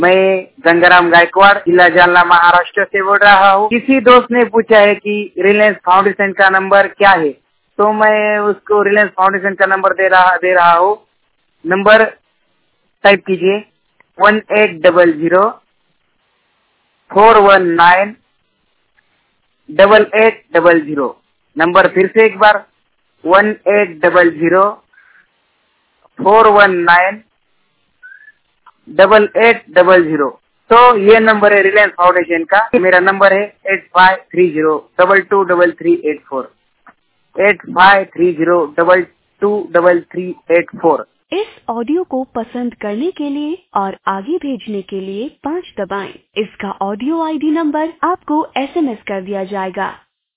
मैं गंगाराम गायकवाड़, जिला जालना, महाराष्ट्र से बोल रहा हूँ। किसी दोस्त ने पूछा है कि रिलायंस फाउंडेशन का नंबर क्या है, तो मैं उसको रिलायंस फाउंडेशन का नंबर दे रहा हूँ। नंबर टाइप कीजिए 1800-419-8800। नंबर फिर से एक बार 1800-419-8800। तो ये नंबर है रिलायंस फाउंडेशन का। मेरा नंबर है 8530223384, 8530223384। इस ऑडियो को पसंद करने के लिए और आगे भेजने के लिए 5 दबाएं। इसका ऑडियो आईडी नंबर आपको SMS कर दिया जाएगा।